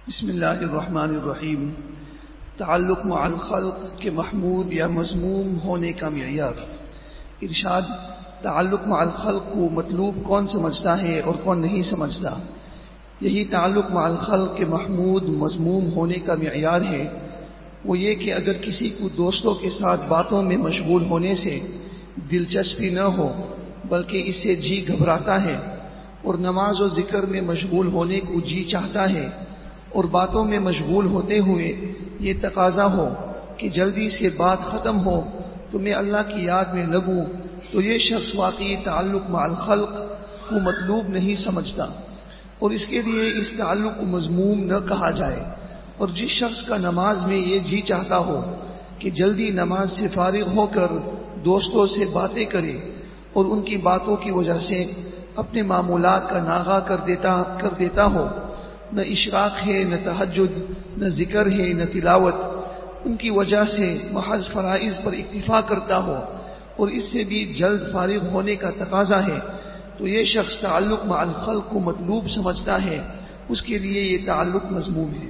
बिस्मिल्लाहिर्रहमानिर्रहीम। ताल्लुक़ मअल ख़ल्क़ के महमूद या मज़मूम होने का मियार। इरशाद, ताल्लुक़ मअल ख़ल्क़ को मतलूब कौन समझता है और कौन नहीं समझता। यही ताल्लुक़ मअल ख़ल्क़ के महमूद मज़मूम होने का मियार है। वो ये कि अगर किसी को दोस्तों के साथ बातों में मशगूल होने से दिलचस्पी न हो बल्कि इससे जी घबराता है, और नमाज और जिक्र में मशगूल होने को जी चाहता है, और बातों में मशगूल होते हुए ये तकाजा हो कि जल्दी से बात ख़त्म हो तो मैं अल्लाह की याद में लगूं, तो ये शख्स वाकई ताल्लुक़ मअल ख़ल्क़ को मतलूब नहीं समझता, और इसके लिए इस ताल्लुक़ को मज़मूम न कहा जाए। और जिस शख्स का नमाज में ये जी चाहता हो कि जल्दी नमाज से फारिग होकर दोस्तों से बातें करे और उनकी बातों की वजह से अपने मामूलात का नागा कर देता हो, न इशराक है, न तहज्जुद, न जिक्र है, न तिलावत, उनकी वजह से महज फराइज़ पर इक्तिफा करता हो और इससे भी जल्द फारिग होने का तकाजा है, तो ये शख्स ताल्लुक़ मअल ख़ल्क़ को मतलूब समझता है, उसके लिए ये ताल्लुक़ मज़मूम है।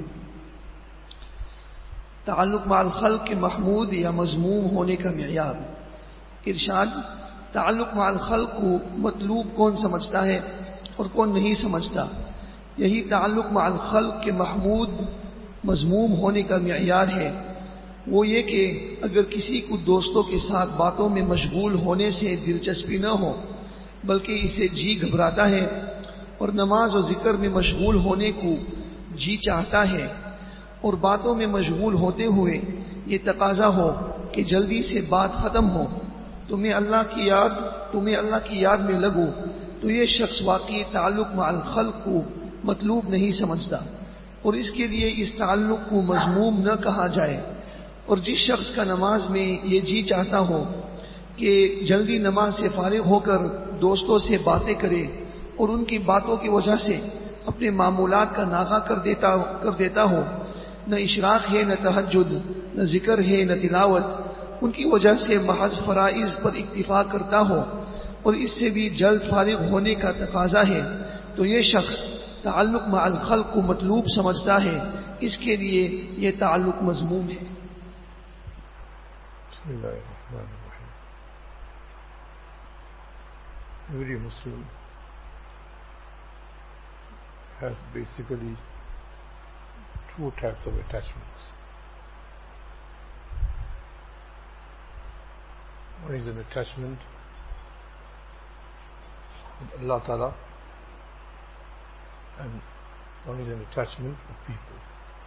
ताल्लुक़ मअल ख़ल्क़ के महमूद या मज़मूम होने का मियार। इरशाद, ताल्लुक़ मअल ख़ल्क़ को मतलूब कौन समझता है और कौन नहीं समझता। यही ताल्लुक़ मअल ख़ल्क़ के महमूद मज़मूम होने का मियार है। वो ये कि अगर किसी को दोस्तों के साथ बातों में मशगूल होने से दिलचस्पी न हो बल्कि इससे जी घबराता है, और नमाज और जिक्र में मशगूल होने को जी चाहता है, और बातों में मशगूल होते हुए ये तकाजा हो कि जल्दी से बात ख़त्म हो तो मैं अल्लाह की याद में लगूं, तो ये शख्स वाकई ताल्लुक़ मअल ख़ल्क़ को मतलूब नहीं समझता, और इसके लिए इस ताल्लुक़ को मज़मूम न कहा जाए। और जिस शख्स का नमाज में ये जी चाहता हो कि जल्दी नमाज से फारिग होकर दोस्तों से बातें करे और उनकी बातों की वजह से अपने मामूलात का नागा कर देता हो, न इशराक है, न तहज्जुद, न जिक्र है, न तिलावत, उनकी वजह से महज फराइज़ पर इक्तिफा करता हो और इससे भी जल्द फारिग होने का तकाजा है, तो ये शख्स ताल्लुक़ मअल ख़ल्क़ को मतलूब समझता है, इसके लिए ये ताल्लुक़ मज़मूम है। Every Muslim has basically two types of attachments. One is an attachment with Allah Ta'ala, and one is an attachment with people.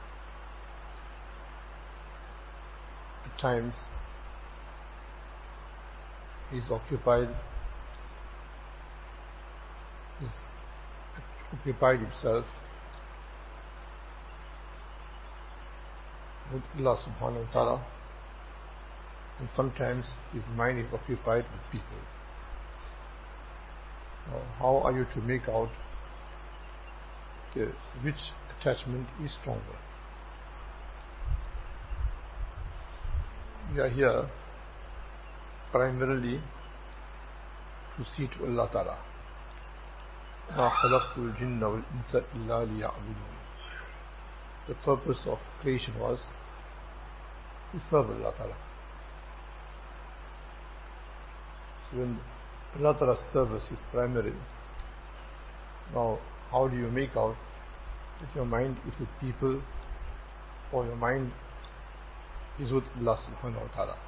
At times he is occupied himself with Allah subhanahu wa ta'ala, and sometimes his mind is occupied with people. Now, how are you to make out which attachment is stronger? We are here primarily to see to Allah Ta'ala. مَا خَلَقْتُ الْجِنَّ وَالْإِنسَ إِلَّا لِيَعْبُدُونِ. The purpose of creation was to serve Allah Ta'ala. So when Allah Ta'ala's service is primary, now how do you make out that your mind is with people or your mind is with Allah subhanahu wa ta'ala?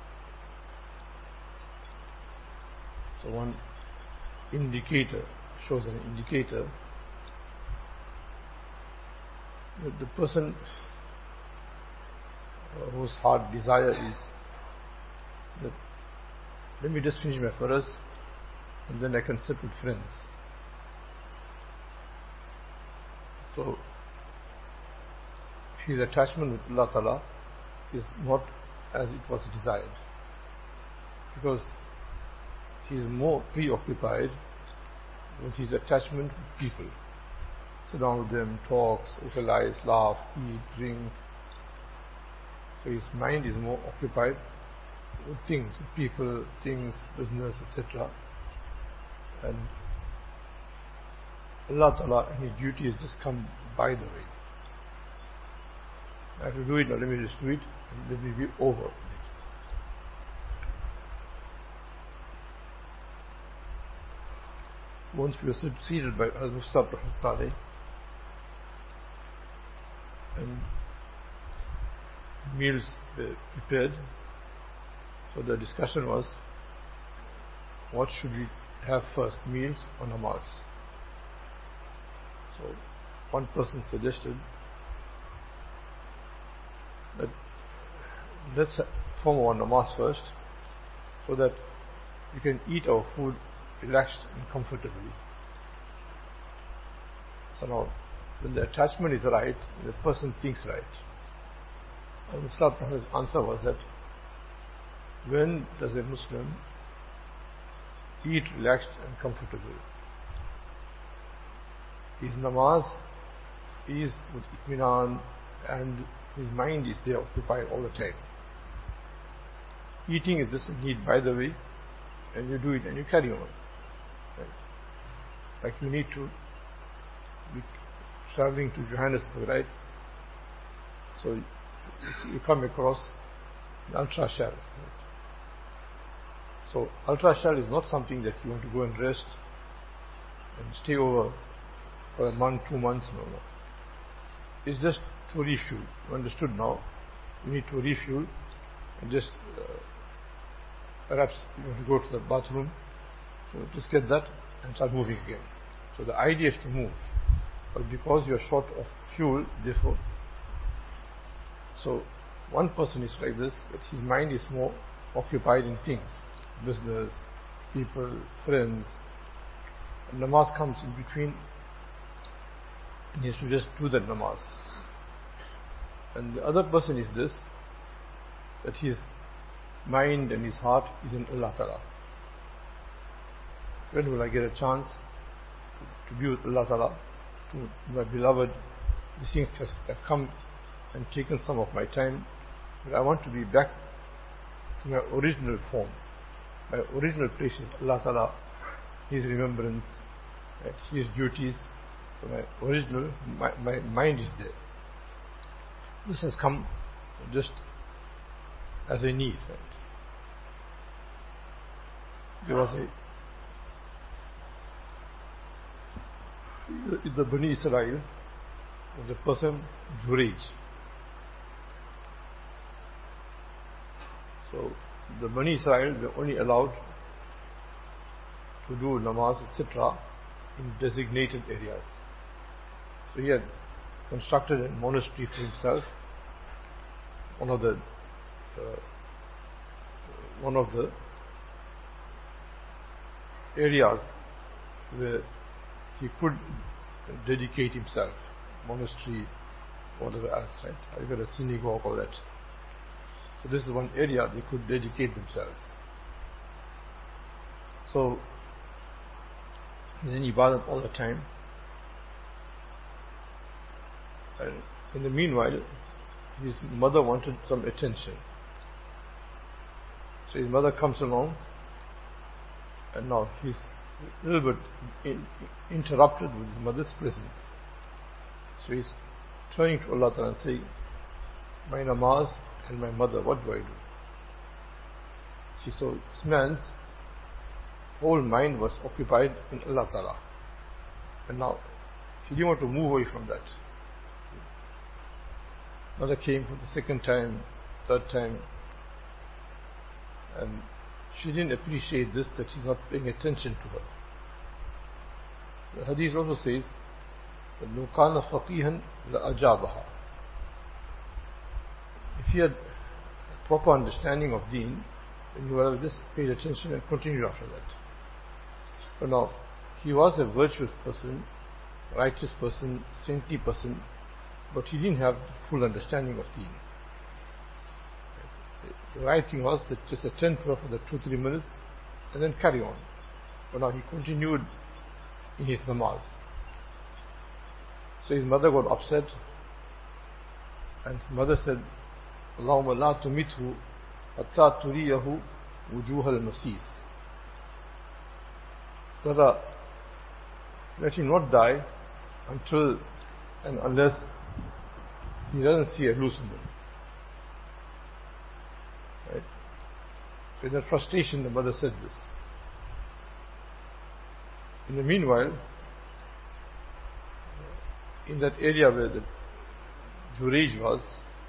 So one indicator shows an indicator that the person whose heart desire is that let me just finish my faraz and then I can sit with friends. So his attachment with Allah Ta'ala is not as it was desired, because he is more preoccupied with his attachment with people. Sit down with them, talk, socialize, laugh, eat, drink. So his mind is more occupied with things, with people, things, business, etc. And Allah Ta'ala and His duty has just come by the way. I have to do it, now let me just do it, and let me be over. Once we were seated by Al-Mustab Rahmatullah, and meals were prepared. So the discussion was, what should we have first, meals or namaz? So one person suggested that let's form our namaz first, so that we can eat our food relaxed and comfortably. So now, when the attachment is right, the person thinks right. And Musta's answer was that, when does a Muslim eat relaxed and comfortable? His namaz is with itminan and his mind is there occupied all the time. Eating is just a need by the way, and you do it and you carry on. Right? Like you need to be traveling to Johannesburg, right? So you come across the ultra shell. Right? So ultra shell is not something that you want to go and rest and stay over for a month, 2 months. No. It's just to refuel. You understood now? You need to refuel and just perhaps you want to go to the bathroom. So just get that and start moving again. So the idea is to move. But because you are short of fuel, therefore, so one person is like this, but his mind is more occupied in things, business, people, friends. And namaz comes in between, and he has to just do that namaz. And the other person is this, that his mind and his heart is in Allah Ta'ala. When will I get a chance to be with Allah Ta'ala, to my beloved? These things have come and taken some of my time, but I want to be back to my original form. My original place is Allah Ta'ala, His remembrance, right, His duties. So my original, my mind is there. This has come just as a need. Right? There was the Bani Israel was a person, Juraj. So the Bani Israel were only allowed to do namaz, etc. in designated areas. So he had constructed a monastery for himself, one of the areas where he could dedicate himself, monastery, whatever else, right? I got a synagogue, all that. So this is one area they could dedicate themselves. So he's in ibadat all the time. And in the meanwhile, his mother wanted some attention. So his mother comes along, and now he's a little bit interrupted with his mother's presence. So he's turning to Allah Ta'ala and saying, my namaz and my mother, what do I do? See, so this man's whole mind was occupied in Allah Ta'ala. And now he didn't want to move away from that. Mother came for the second time, third time, and she didn't appreciate this, that she's not paying attention to her. The hadith also says that لو كان فقيها لأجابها. If he had a proper understanding of deen, then he would have just paid attention and continued after that. But now, he was a virtuous person, righteous person, saintly person, but he didn't have the full understanding of deen. The right thing was that just attend prayer for the 2-3 minutes and then carry on. But now he continued in his namaz. So his mother got upset, and his mother said, Allahumma la tumithu hatta turiyahu wujuh al-masis. Brother, let him not die until and unless he doesn't see a loose woman. Right? So in that frustration, the mother said this. In the meanwhile, in that area where the Juraj was,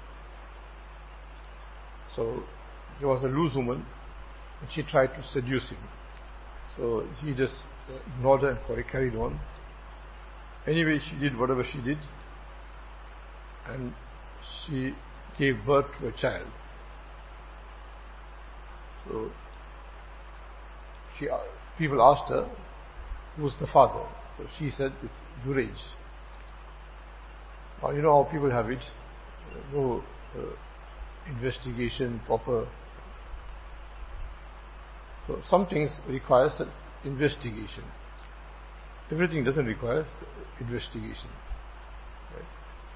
so there was a loose woman, and she tried to seduce him. So he just ignored her and carried on. Anyway, she did whatever she did, and she gave birth to a child. So people asked her, who's the father? So she said, it's Juraj. Now you know how people have it, no investigation proper. So some things require investigation. Everything doesn't require investigation. Right?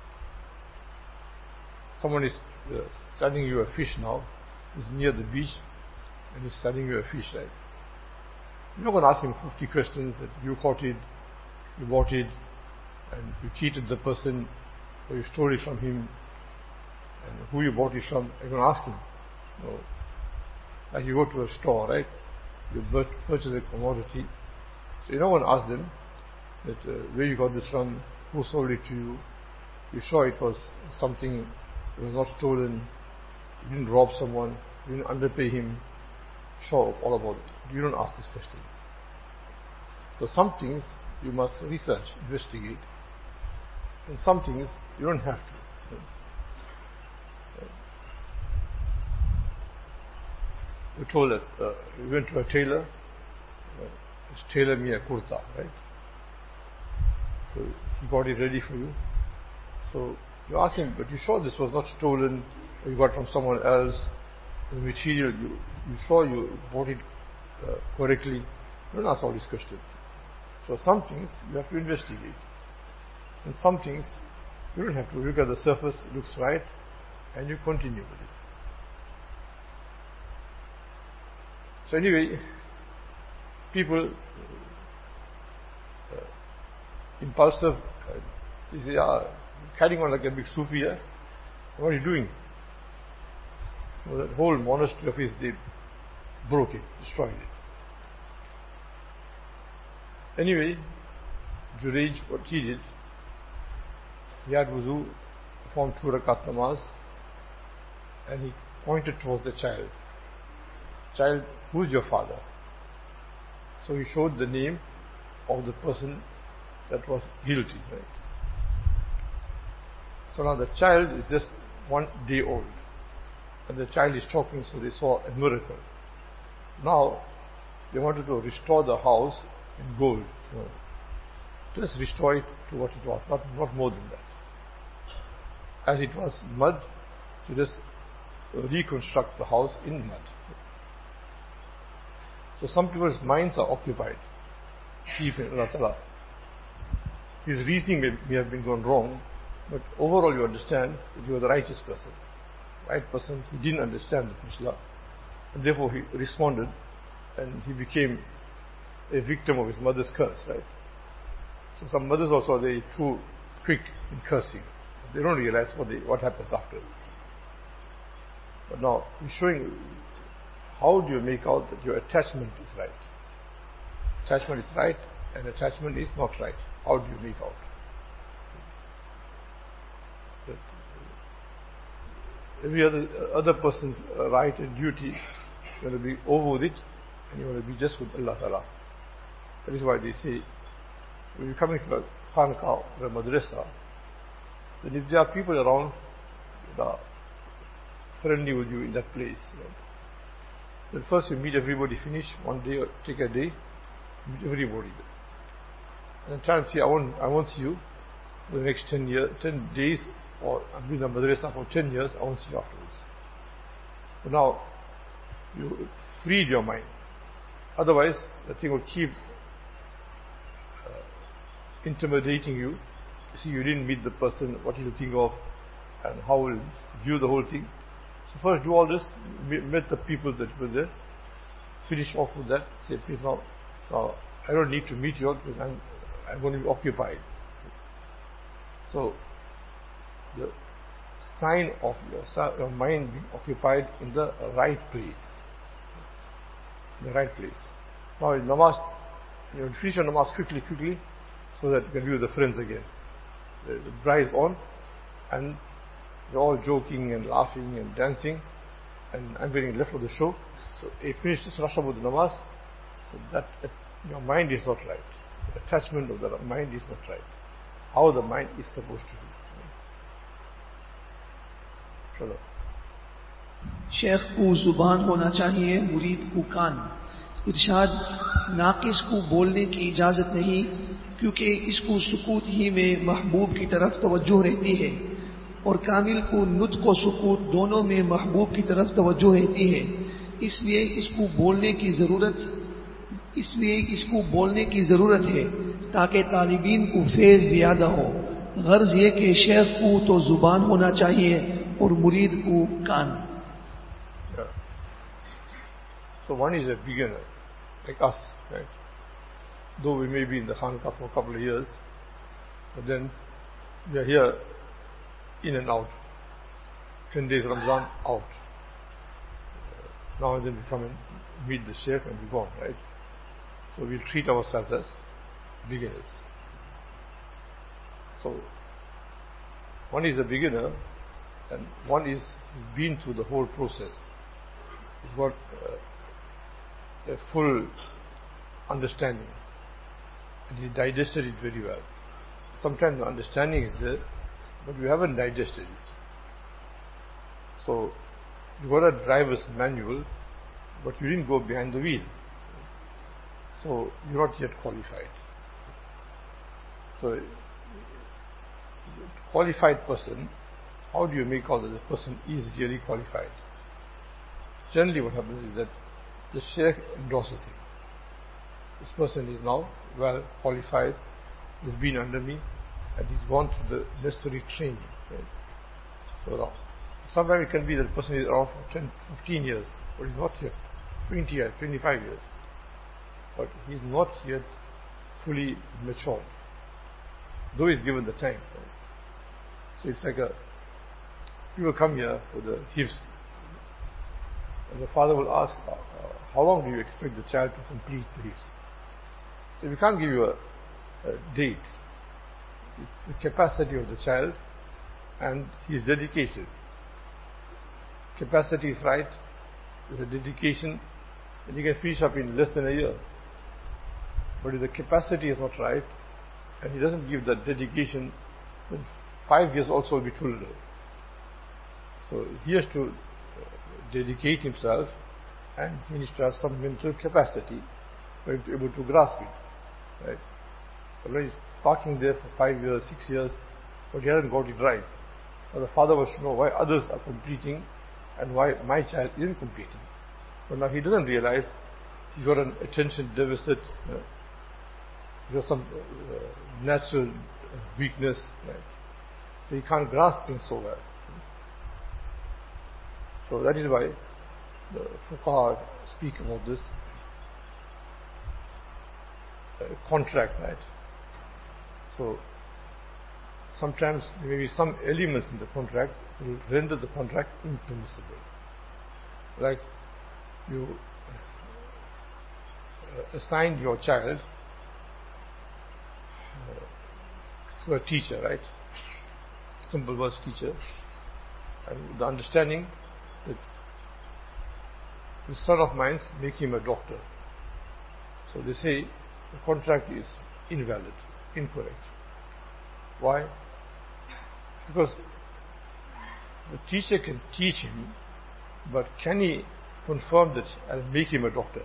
Someone is studying you a fish now, is near the beach, and is studying you a fish, right? You're not going to ask him 50 questions that you caught it, you bought it, and you cheated the person, or you stole it from him, and who you bought it from. You're going to ask him. No. Like you go to a store, right? You purchase a commodity. So you don't want to ask them that where you got this from, who sold it to you. You sure it was something that was not stolen, you didn't rob someone, you didn't underpay him. Sure, all about it. You don't ask these questions. So some things you must research, investigate, and some things you don't have to. We told that we went to a tailor, just tailor me a kurta, right? So he got it ready for you. So you ask him, but you sure this was not stolen, or you got from someone else? The material, you sure you bought it correctly? You don't ask all these questions. So some things you have to investigate, and some things you don't have to. Look at the surface, it looks right, and you continue with it. So anyway, people impulsive, they say, carrying on like a big Sufi, what are you doing? So that whole monastery of his, they broke it, destroyed it. Anyway, Juraj, what he did, he had wuzu, performed 2 rakat namaz, and he pointed towards the child. Child, who's your father? So he showed the name of the person that was guilty, right? So now the child is just 1 day old, and the child is talking, so they saw a miracle. Now they wanted to restore the house in gold. So just restore it to what it was, not more than that. As it was mud, so just reconstruct the house in mud. So some people's minds are occupied, deep in Allah Ta'ala. His reasoning may have been gone wrong, but overall you understand that you are the righteous person. Right person, he didn't understand this Mishnah, and therefore he responded, and he became a victim of his mother's curse, right? So some mothers also are too quick in cursing. They don't realize what happens afterwards. But now he's showing how do you make out that your attachment is right. Attachment is right and attachment is not right. How do you make out? Every other person's right and duty, you want to be over with it, and you want to be just with Allah Ta'ala. That is why they say, when you're coming to a khanqah or a madrasa, then if there are people around that are friendly with you in that place, then first you meet everybody, finish one day or take a day, meet everybody. And try and say, I won't see you for the next 10 days, or I've been in a madrasa for 10 years, I won't see you afterwards. But now, you freed your mind. Otherwise, the thing will keep intimidating you. You see, you didn't meet the person, what he'll think of, and how he'll view the whole thing. So first do all this, meet the people that were there, finish off with that, say, please now I don't need to meet you all because I'm going to be occupied. So sign of your mind being occupied in the right place. The right place. Now in namaz, you finish your namaz quickly, so that you can be with the friends again. The bride is on, and they're all joking and laughing and dancing, and I'm getting left of the show. So you finish this rush with the namaz, so that your mind is not right. The attachment of the mind is not right. How the mind is supposed to be. Shalom. Sheikh को जुबान होना चाहिए, मुरीद को कान। इरशाद, नाकिस को बोलने की इजाजत नहीं, क्योंकि इसको सुकूत ही में महबूब की तरफ तवज्जो रहती है, और कामिल को नुत्क और सुकूत दोनों में महबूब की तरफ तवज्जो रहती है। इसलिए इसको बोलने की जरूरत है, ताकि तालिबीन को फैज़ ज्यादा हो। गर्ज ये कि शेख को तो जुबान होना चाहिए और मुरीद को कान। So one is a beginner, like us, right? Though we may be in the Khanqah for a couple of years, but then we are here in and out. 10 days Ramadan, out. Now and then we come and meet the Shaykh and we go on, right? So we'll treat ourselves as beginners. So one is a beginner, and one is been through the whole process. He's got a full understanding, and he digested it very well. Sometimes the understanding is there, but we haven't digested it. So you got a driver's manual, but you didn't go behind the wheel. So you're not yet qualified. So qualified person, how do you make out that the person is really qualified? Generally what happens is that the Shaykh endorses him. This person is now well qualified, he's been under me, and he's gone through the necessary training. Right? So now, sometimes it can be that the person is around for 10, 15 years, but he's not yet 20 years, 25 years. But he's not yet fully matured, though he's given the time. Right? So it's like people come here for the hifz, and the father will ask, how long do you expect the child to complete the hifz? So we can't give you a date. It's the capacity of the child and his dedication. Capacity is right, with a dedication, and you can finish up in less than a year. But if the capacity is not right, and he doesn't give that dedication, then 5 years also will be too little. So he has to dedicate himself, and he needs to have some mental capacity for him to be able to grasp it. Right? So when he's parking there for 5 years, 6 years, but he hasn't got it right. Now the father wants to know why others are completing and why my child isn't completing. But now he doesn't realize he's got an attention deficit, there's some natural weakness, right? So he can't grasp things so well. So that is why the fuqaha speak about this contract, right? So sometimes there may be some elements in the contract that will render the contract impermissible. Like you assign your child to a teacher, right? Simple words teacher, and with the understanding that this son of mine, make him a doctor. So they say the contract is invalid, incorrect. Why? Because the teacher can teach him, but can he confirm that I'll make him a doctor?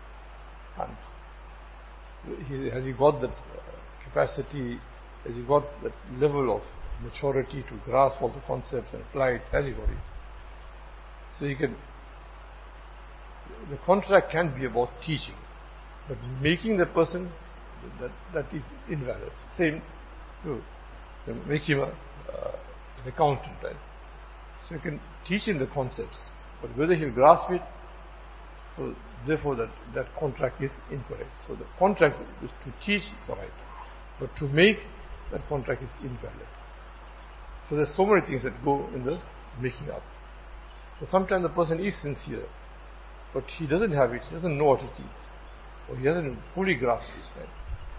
And has he got that capacity? Has he got that level of maturity to grasp all the concepts and apply it? Has he got it? So you can. The contract can be about teaching, but making the person, that is invalid. Same, make him an accountant, right? So you can teach him the concepts, but whether he'll grasp it, so therefore that contract is incorrect. So the contract is to teach, right, but to make, that contract is invalid. So there's so many things that go in the making up. So sometimes the person is sincere, but he doesn't have it, he doesn't know what it is, or he hasn't fully grasped it. Right?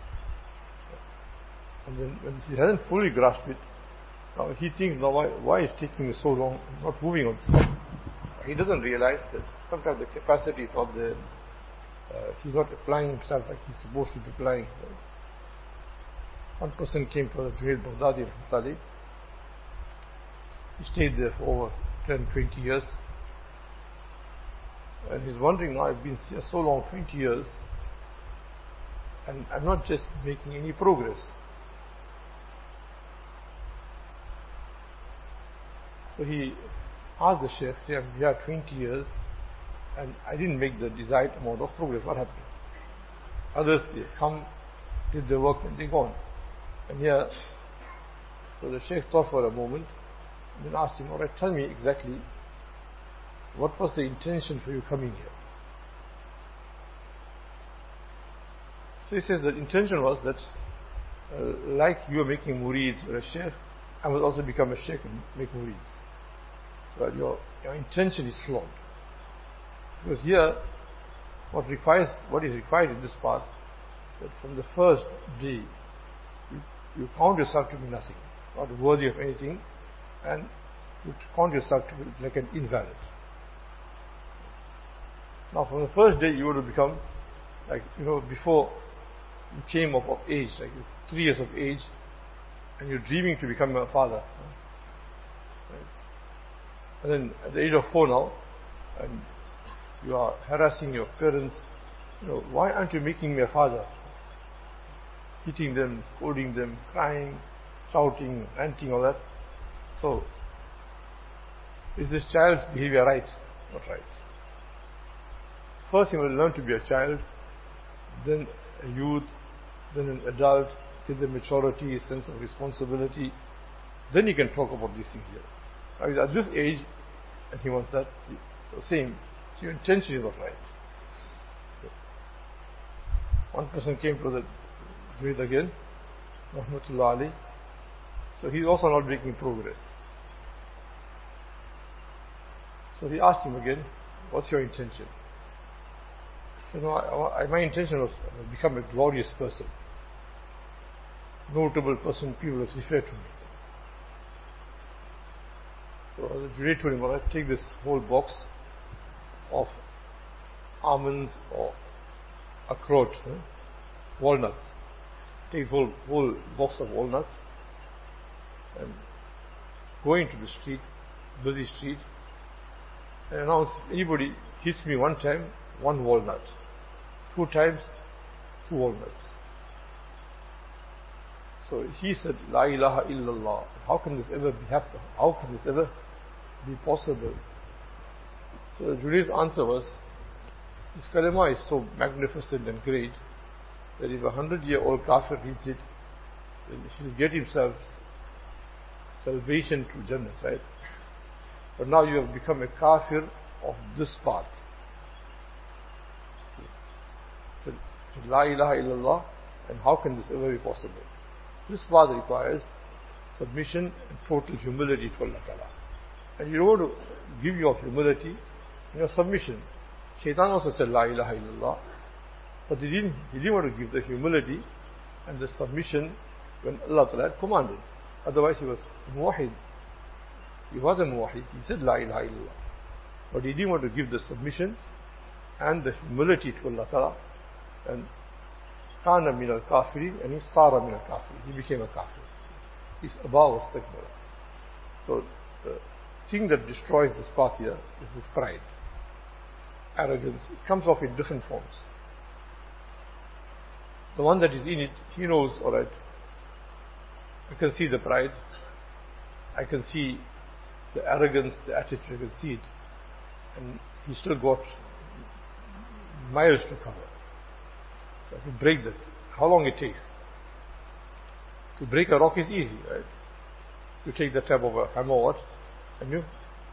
And then when he hasn't fully grasped it, now he thinks, now why is it taking me so long, not moving on this? He doesn't realize that sometimes the capacity is not there. He's not applying himself like he's supposed to be applying. Right? One person came to the Junaid Baghdadi. He stayed there for over 10, 20 years. And he's wondering, now I've been here so long, 20 years, and I'm not just making any progress. So he asked the Shaykh, say, I'm here 20 years, and I didn't make the desired amount of progress. What happened? Others, they come, did the work, and they gone. And here, so the Shaykh thought for a moment, and then asked him, alright, tell me exactly, what was the intention for you coming here? So he says that intention was that, like you are making murids or a Shaykh, I will also become a Shaykh and make murids. But your intention is flawed. Because here, what is required in this path, that from the first day, you count yourself to be nothing, not worthy of anything, and you count yourself to be like an invalid. Now from the first day you would have become, like, before you came up of age, like 3 years of age, and you're dreaming to become a father. Right? And then at the age of 4 now, and you are harassing your parents, why aren't you making me a father? Hitting them, scolding them, crying, shouting, ranting, all that. So, is this child's behavior right? Not right. First he will learn to be a child, then a youth, then an adult, get the maturity, sense of responsibility. Then he can talk about these things here. Now, at this age, and he wants that, so same. So your intention is not right. One person came to the Junaid again, Rahmatullah Ali. So he's also not making progress. So he asked him again, what's your intention? He said, my intention was to become a glorious person, notable person, people will refer to me. So the Junaid told him, all right, take this whole box of almonds or akrot, walnuts. Take this whole box of walnuts and go into the street, busy street, and announce, anybody hits me 1 time, 1 walnut. 2 times, 2 walnuts. So he said, La ilaha illallah. How can this ever be happen? How can this ever be possible? So the Junaid's answer was, this kalima is so magnificent and great that if a 100-year-old kafir reads it, then he will get himself salvation to Jannah, right? But now you have become a kafir of this path. So, La ilaha illallah, and how can this ever be possible? This path requires submission and total humility to Allah Ta'ala. And you don't want to give your humility in your submission. Shaitan also said La ilaha illallah, but he didn't want to give the humility and the submission when Allah Ta'ala had commanded. Otherwise he was muwahid. He was a muwahid. He said La ilaha illallah, but he didn't want to give the submission and the humility to Allah Ta'ala. And kana min al-kafirin, and he sara min al-kafirin. He became a kafir. His abba was takbir. So the thing that destroys this path here is this pride, arrogance. It comes off in different forms. The one that is in it, he knows, alright, I can see the pride, I can see the arrogance, the attitude, I can see it, and he still got miles to cover. So to break that, how long it takes? To break a rock is easy, right? You take the type of a hammer or what, and you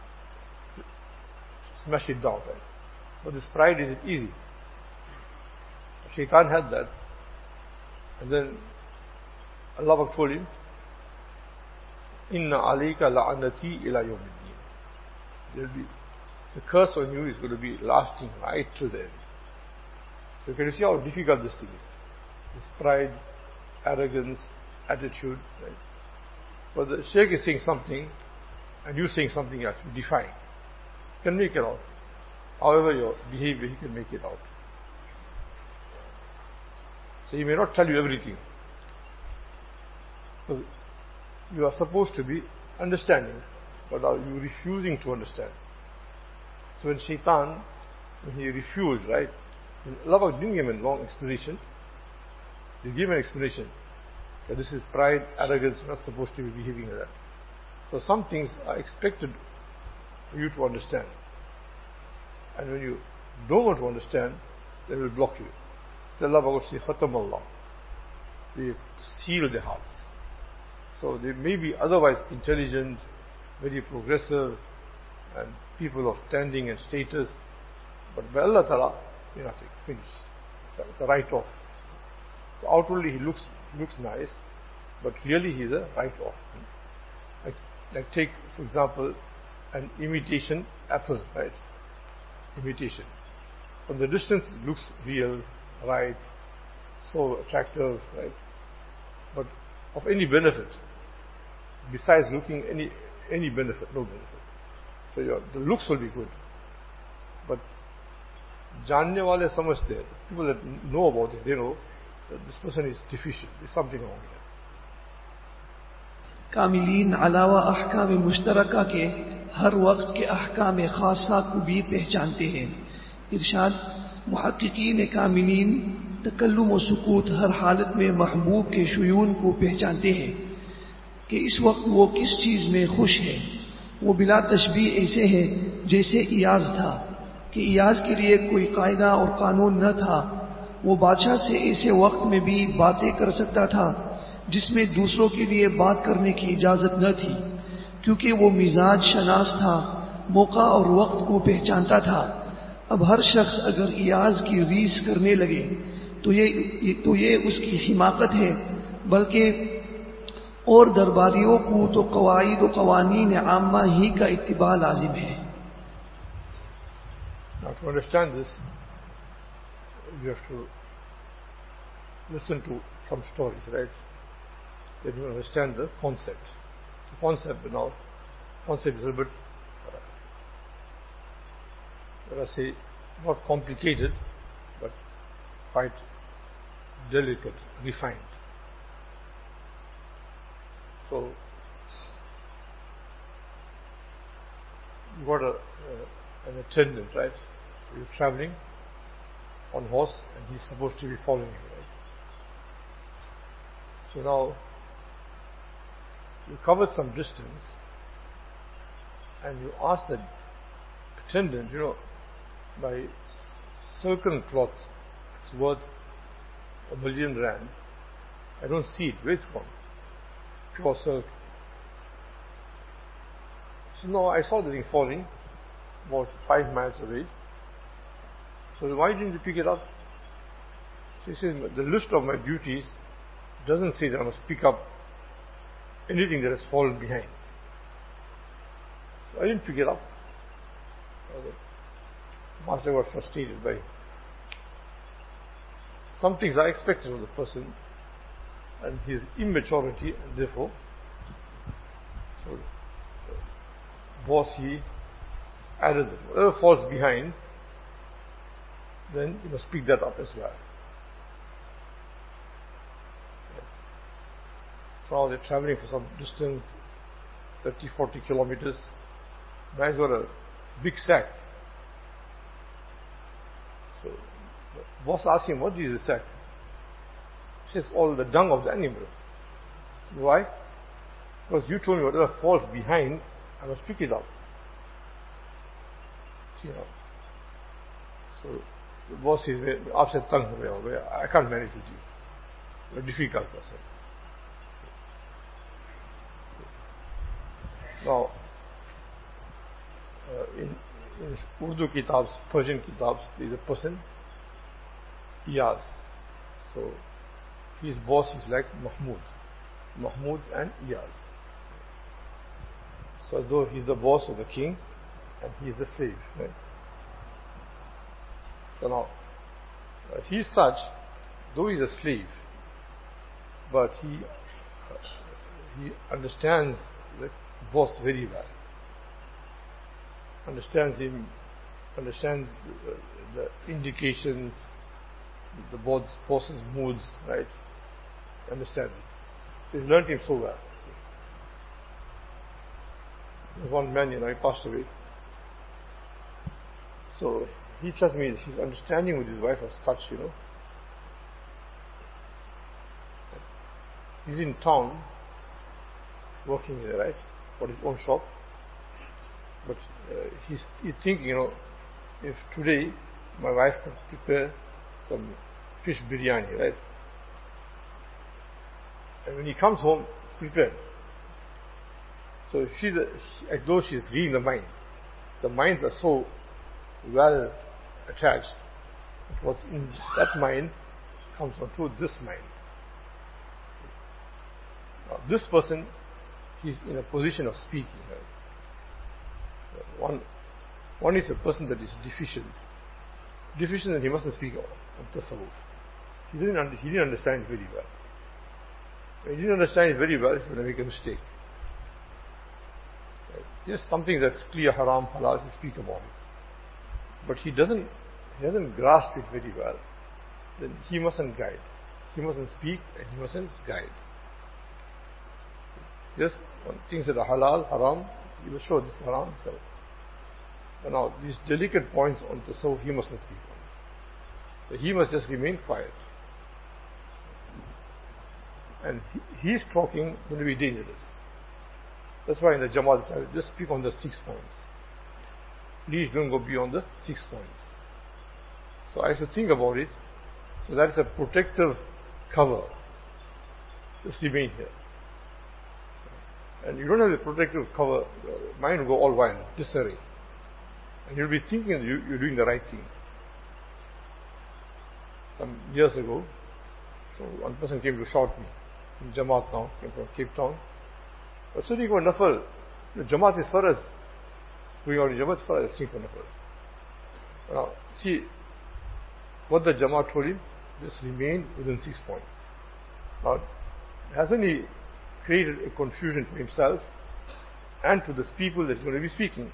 smash it down, right? But this pride is easy. Shaitan had that. And then Allah told him, Inna alayka la'anati ila yawmiddin. The curse on you is going to be lasting right through the end. So can you see how difficult this thing is? This pride, arrogance, attitude. Right? But the Shaykh is saying something and you saying something else. You define. You can make it out. However your behavior, he can make it out. So he may not tell you everything. So you are supposed to be understanding, but are you refusing to understand? So when Shaitan, when he refused, right, when Allah didn't give him a long explanation, he gave an explanation that this is pride, arrogance, you're not supposed to be behaving like that. So some things are expected for you to understand. And when you don't want to understand, they will block you. So Allah will say, Khatam Allah. They seal their hearts. So they may be otherwise intelligent, very progressive, and people of standing and status, but by Allah Ta'ala, you're nothing, finished. It's a write-off. So outwardly he looks nice, but clearly he's a write-off. Like take, for example, an imitation apple, right? Imitation. From the distance it looks real, right, so attractive, right? But of any benefit, besides looking any benefit, no benefit. So the looks will be good. But janne wale samajhte, people that know about this, they know that this person is deficient, there's something wrong here. कामिलीन अलावा अहकाम मुश्तरका के हर वक्त के अहकाम खासा को भी पहचानते हैं. इरशाद, मुहक्किकीन कामिलीन तकल्लुम व सुकूत हर हालत में महबूब के शुयून को पहचानते हैं कि इस वक्त वो किस चीज में खुश है. वो बिला तशबीह ऐसे है जैसे इयाज था कि इयाज के लिए कोई कायदा और कानून न था. वो बादशाह से ऐसे वक्त में भी बातें कर सकता था जिसमें दूसरों के लिए बात करने की इजाजत न थी, क्योंकि वो मिजाज शनास था, मौका और वक्त को पहचानता था. अब हर शख्स अगर इयाज की रीस करने लगे तो ये उसकी हिमाकत है, बल्कि और दरबारियों को तो कवायद व कवानीन आम्मा ही का इत्तिबा लाजिम है. Now to understand this, you have to listen to some stories, right? Then you understand the concept. It's a concept now. Concept is a little bit, let us say, not complicated, but quite delicate, refined. So, you got an attendant, right? So you're traveling on horse and he's supposed to be following you, right? So now, you covered some distance and you ask the attendant, my silken cloth is worth R1 million. I don't see it. Where it's gone? Pure silk. So now I saw the thing falling about 5 miles away. So why didn't you pick it up? So he says, the list of my duties doesn't say that I must pick up anything that has fallen behind. So I didn't pick it up. The master got frustrated by some things are expected of the person and his immaturity, and therefore, so the boss, he added that whatever falls behind, then you must pick that up as well. So now they're traveling for some distance, 30-40 kilometers. The guy's got a big sack. So the boss asked him, what is the sack? He says, all the dung of the animal. So why? Because you told me whatever falls behind, I must pick it up. So the boss is upset tongue. I can't manage with you. You're a difficult person. Now, in Urdu kitabs, Persian kitabs, there is a person, Iyaz. So, his boss is like Mahmud and Iyaz. So as though he's the boss of the king and he is the slave. Right? So now, he's such, though he's a slave, but he understands the boss very well. Understands him, understands the indications, the boss's moods, right? Understands it. So he's learned him so well. There's one man, he passed away. So he tells me his understanding with his wife was such, He's in town, working there, right? For his own shop. But he's thinking, if today my wife could prepare some fish biryani, right? And when he comes home, it's prepared. So as though she's reading the mind. The minds are so well attached. What's in that mind comes onto this mind. Now, this person, he's in a position of speaking. Right? One is a person that is deficient. Deficient, and he mustn't speak of tasawwuf. He didn't understand it very well. When he didn't understand it very well, he's going to make a mistake. Right? Just something that's clear, haram, halal, he speak about it. But he hasn't grasped it very well. Then he mustn't guide. He mustn't speak and he mustn't guide. Just when things that are halal, haram, he will show this haram. So now these delicate points on the so he mustn't speak on. So he must just remain quiet. And he's talking going to be dangerous. That's why in the Jamaat decided just speak on the 6 points. Please don't go beyond the 6 points. So I should think about it. So that is a protective cover. Just remain here. And you don't have the protective cover, your mind will go all wild, disarray. And you'll be thinking that you're doing the right thing. Some years ago, so one person came to shout me, in Jamaat now, came from Cape Town. But so you go Nafal, the Jamaat is for us. Going out in Jamaat is for us, sing for Nafal. Now, see, what the Jamaat told him, just remain within 6 points. Now, hasn't he created a confusion for himself and to the people that he's going to be speaking?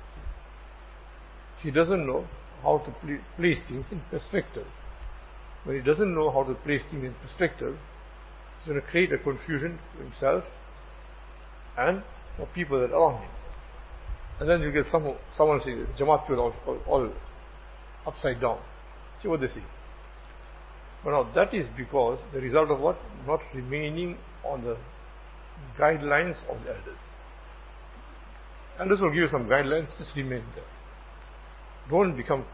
He doesn't know how to place things in perspective. When he doesn't know how to place things in perspective, he's going to create a confusion for himself and for people that are around him. And then you get someone saying, Jamaat people all upside down. See what they say. But now that is because the result of what? Not remaining on the guidelines of the elders. Elders will give you some guidelines, just remain there. Don't become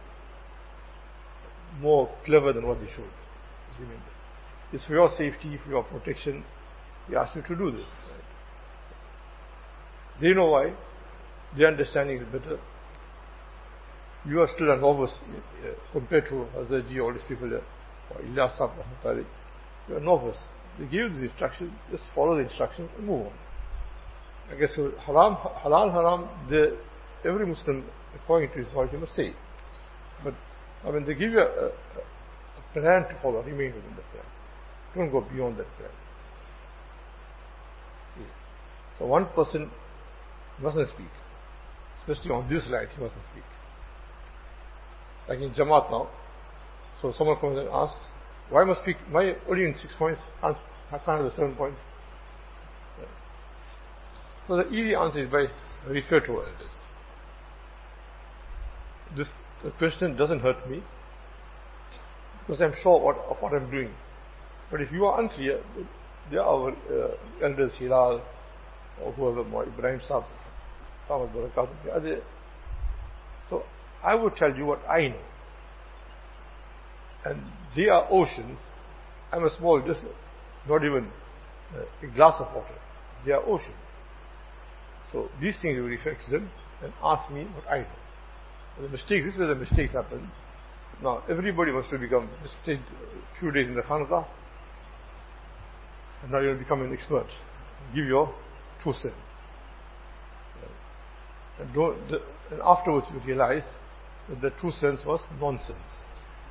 more clever than what they should. Just remain there. It's for your safety, for your protection. We ask you to do this. Right? They know why. Their understanding is better. You are still a novice compared to Hazarji, all these people there, or Ilyas Sahib, you are a novice. They give you this instruction, just follow the instruction and move on. I guess so halal, haram, every Muslim, according to his knowledge, must say. But when they give you a plan to follow, remain within the plan. Don't go beyond that plan. So one person mustn't speak. Especially on these lines, he mustn't speak. Like in Jamaat now, so someone comes and asks, why must speak? Why only in 6 points? I can't have a 7 point. So the easy answer is by refer to elders. The question doesn't hurt me because I'm sure of what I'm doing. But if you are unclear, there are our elders, Hilal, or whoever, Ibrahim Sahib, Thomas Barakat. So I would tell you what I know. And they are oceans. I'm a small, just not even a glass of water. They are oceans. So these things you refer to them and ask me what I know. The mistakes, this is where the mistakes happen. Now everybody wants to become, just stay a few days in the Khanqah, and now you'll become an expert. Give your 2 cents. And afterwards you realize that the true sense was nonsense.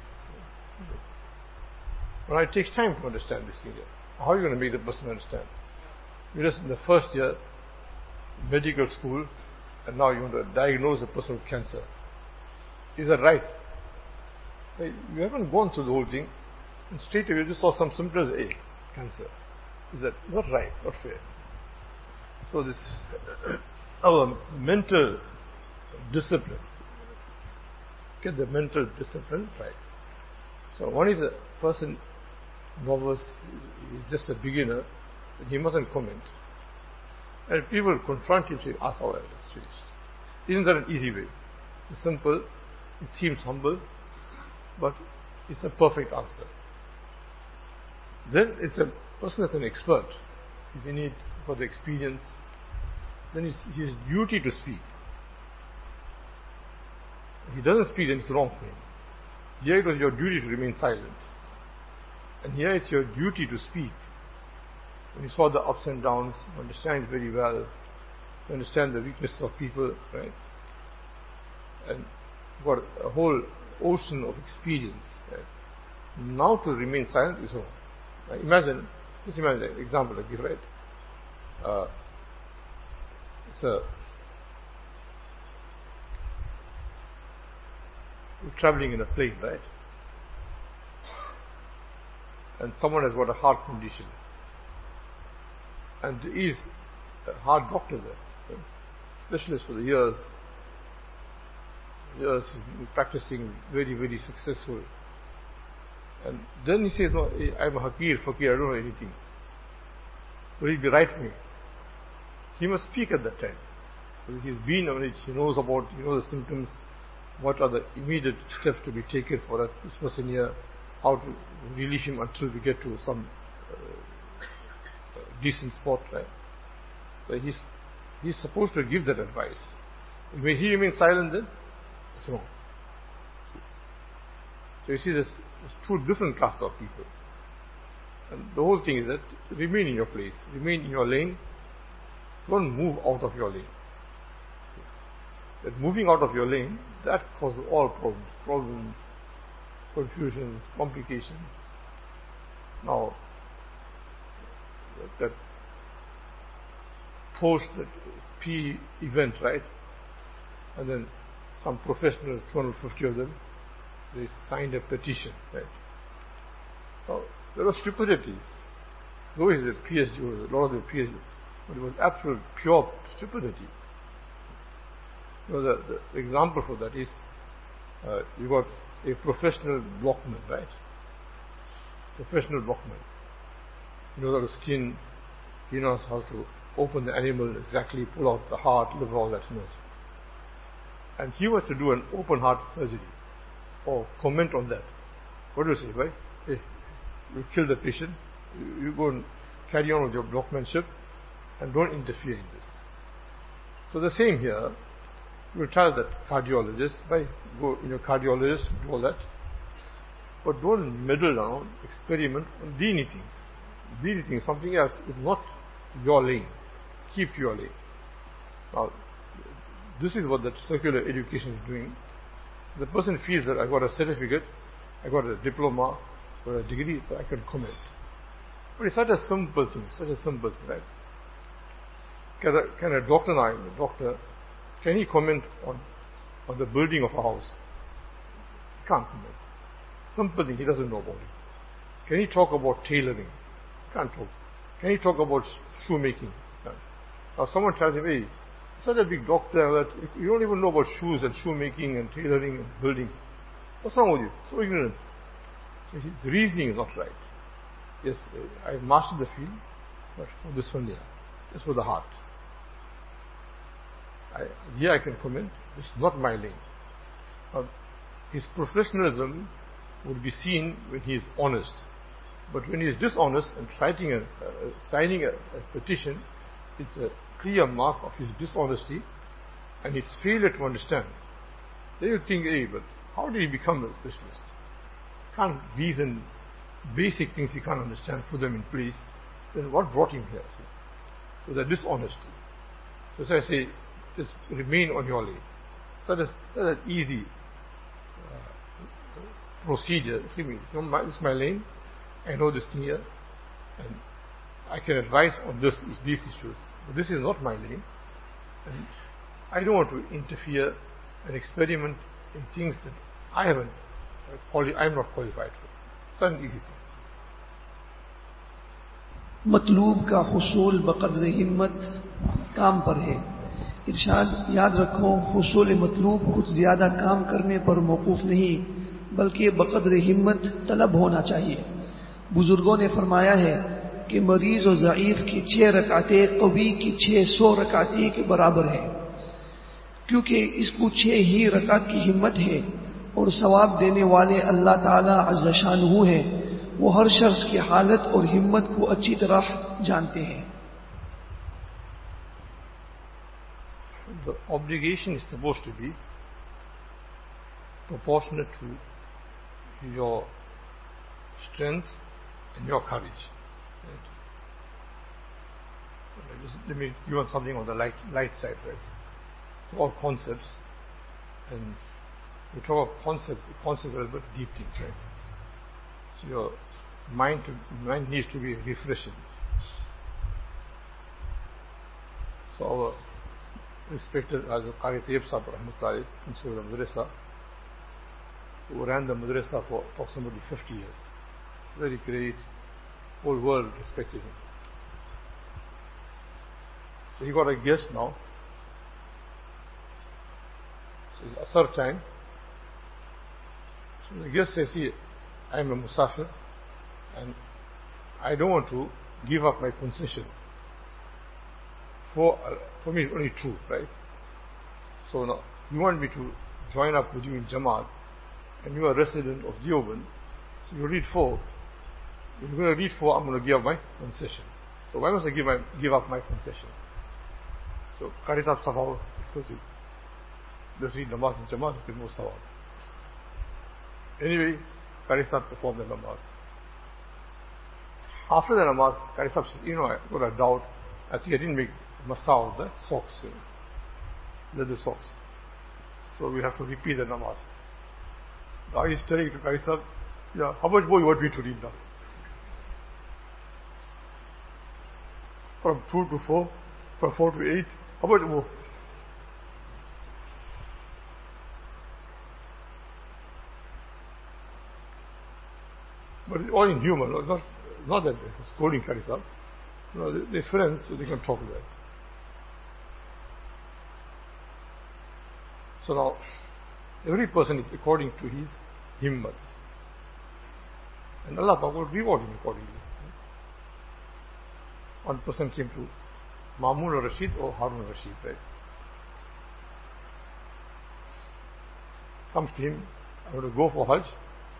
Well, it takes time to understand this thing. How are you going to make the person understand? You're just in the first year, medical school, and now you want to diagnose a person with cancer. Is that right? You haven't gone through the whole thing, and straight away you just saw some symptoms, cancer. Is that not right, not fair? So this, our mental discipline, get the mental discipline right. So one is a person, novice, is just a beginner, he mustn't comment. And people confront him, say, ask our elders, finished. Isn't that an easy way? It's simple, it seems humble, but it's a perfect answer. Then it's a person that's an expert. He's in it for the experience. Then it's his duty to speak. If he doesn't speak, then it's wrong for him. Here it was your duty to remain silent. And here it's your duty to speak. When you saw the ups and downs, you understand it very well. You understand the weaknesses of people, right? And got a whole ocean of experience. Right? Now to remain silent is wrong. Just imagine an example I give, right? You're traveling in a plane, right? And someone has got a heart condition. And there is a heart doctor there, right? Specialist for the years, he's been practicing, very, very successful. And then he says, no, I'm a fakir, I don't know anything. Will it be right for me? He must speak at that time. Because he's been on it, he knows the symptoms, what are the immediate steps to be taken for this person here, how to release him until we get to some decent spot, right? So he's supposed to give that advice. When he remains silent, then it's wrong. So you see, there's two different classes of people. And the whole thing is that remain in your place, remain in your lane, don't move out of your lane. That moving out of your lane, that causes all problems, confusions, complications. Now, that post that PE event, right? And then some professionals, 250 of them, they signed a petition, right? Now, there was stupidity. Though he's a PhD, was a lot of the PhD, but it was absolute pure stupidity. You know, the example for that is, you got a professional blockman, right? Professional blockman. He knows how to skin, he knows how to open the animal exactly, pull out the heart, liver, all that he knows. And he was to do an open heart surgery, or comment on that. What do you say, right? Hey, you kill the patient, you go and carry on with your blockmanship, and don't interfere in this. So the same here, you tell that cardiologist, right? Go in your cardiologist, do all that. But don't meddle down, experiment on dini things. Dini things, something else, is not your lane. Keep your lane. Now, this is what that circular education is doing. The person feels that I got a certificate, I got a diploma, or a degree, so I can comment. But it's such a simple thing, right? Can a doctor, can he comment on the building of a house? He can't comment. Simple thing, he doesn't know about it. Can he talk about tailoring? He can't talk. Can he talk about shoemaking? Now someone tells him, hey, such a big doctor that you don't even know about shoes and shoemaking and tailoring and building. What's wrong with you? So ignorant. So his reasoning is not right. Yes, I've mastered the field, but for this one, just for the heart. Here I can comment, this is not my lane. His professionalism would be seen when he is honest. But when he is dishonest and signing a petition, it's a clear mark of his dishonesty and his failure to understand. Then you think, hey, but how did he become a specialist? Can't reason basic things he can't understand, put them in place. Then what brought him here? So the dishonesty. So I say, just remain on your lane. Such an easy procedure. Excuse me, this is my lane. I know this thing here, and I can advise on these issues. But this is not my lane, and I don't want to interfere and experiment in things that I'm not qualified for. Such an easy thing. मतलूब का हुसूल बक़द्र हिम्मत काम पर है. इरशाद, याद रखो, हुसूल मतलूब कुछ ज्यादा काम करने पर मौकूफ नहीं, बल्कि बक़द्र हिम्मत तलब होना चाहिए. बुजुर्गों ने फरमाया है कि मरीज और ज़ईफ की 6 रकातें कवी की 600 रकातें के बराबर है, क्योंकि इसको 6 ही रकात की हिम्मत है और सवाब देने वाले अल्लाह ताला अज़्ज़ शानुहु है. वो हर शख्स की हालत और हिम्मत को अच्छी तरह जानते हैं. The obligation is supposed to be proportionate to your strength and your courage. Right? Let me give you something on the light side, right? It's all concepts, and we talk about concepts are a bit deep things, right? So your mind needs to be refreshing. So our respected Hazrat Qari Tayyib Sahib Rahmatullahi, principal of the Madrasa, who ran the Madrasa for approximately 50 years. Very great, whole world respected him. So he got a guest now. So it's Asr time. So the guest says, see, I am a Musafir and I don't want to give up my concession. For me it's only 2, right? So now, you want me to join up with you in Jamaat, and you are a resident of Deoband, so you read 4. If you're going to read 4, I'm going to give up my concession. So why must I give up my concession? So Qari Sahib Safar, because he does read namaz in Jamaat, he can move Sawab. Anyway, Qari Sahib performed the namaz. After the namaz, Qari Sahib said, I got a doubt. I think I didn't make masa of the socks, leather socks. So we have to repeat the namaz. Now he's telling to Qari Sahib, how much more you want me to read now? From 2 to 4, from 4 to 8, how much more? But it's all in humor, no? Not that they're scolding Qari Sahib. No, they're friends, so they can talk about it. So now, every person is according to his himmat. And Allah will reward him accordingly. One person came to Mamun al-Rashid or Harun al-Rashid, right? Comes to him, I want to go for Hajj